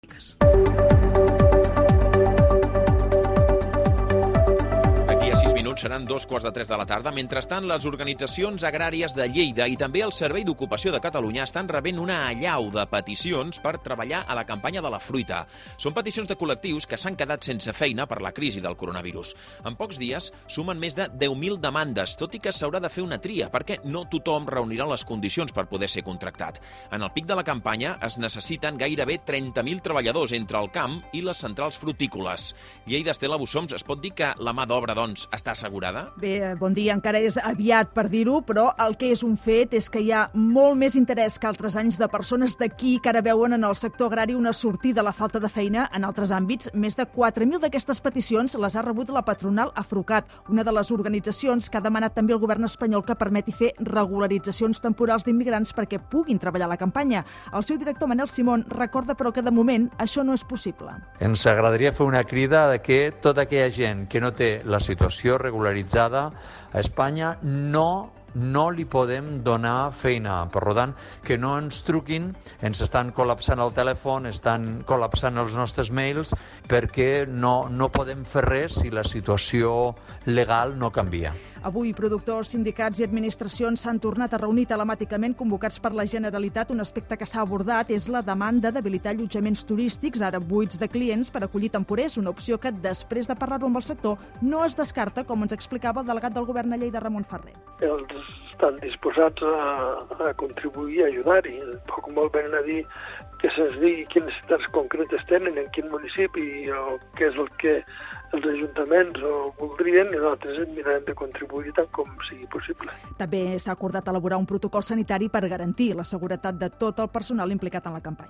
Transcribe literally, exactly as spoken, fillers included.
D'aquí a sis minuts seran dos quarts de tres de la tarda. Mentrestant, les organitzacions agràries de Lleida i també el Servei d'Ocupació de Catalunya estan rebent una allau de peticions per treballar a la campanya de la fruita. Són peticions de col·lectius que s'han quedat sense feina per la crisi del coronavirus. En pocs dies sumen més de deu mil demandes, tot i que s'haurà de fer una tria, perquè no tothom reunirà les condicions per poder ser contractat. En el pic de la campanya es necessiten gairebé trenta mil treballadors entre el camp i les centrals frutícoles. Lleida, Estela Bussoms, es pot dir que la mà d'obra, doncs, està assegurada? Bé, bon dia. Encara és aviat per dir-ho, però el que és un fet és que hi ha molt més interès que altres anys de persones d'aquí que ara veuen en el sector agrari una sortida a la falta de feina en altres àmbits. Més de quatre mil d'aquestes peticions les ha rebut la patronal Afrucat, una de les organitzacions que ha demanat també al govern espanyol que permeti fer regularitzacions temporals d'immigrants perquè puguin treballar a la campanya. El seu director, Manel Simón, recorda però que de moment això no és possible. Ens agradaria fer una crida de que tota aquella gent que no té la situació regularitzada a Espanya no no li podem donar feina. Per tant, que no ens truquin, ens estan col·lapsant el telèfon, estan col·lapsant els nostres mails, perquè no, no podem fer res si la situació legal no canvia. Avui, productors, sindicats i administracions s'han tornat a reunir telemàticament convocats per la Generalitat. Un aspecte que s'ha abordat és la demanda d'habilitar allotjaments turístics, ara buits de clients, per acollir temporers, una opció que, després de parlar-ho amb el sector, no es descarta, com ens explicava el delegat del govern a Lleida, Ramon Ferrer. Els estan disposats a, a contribuir, a ajudar-hi. Poc molt venen a dir que se'ns digui quines necessitats concretes tenen, en quin municipi, o què és el que els ajuntaments ho voldrien, i nosaltres mirarem de contribuir tant com sigui possible. També s'ha acordat elaborar un protocol sanitari per garantir la seguretat de tot el personal implicat en la campanya.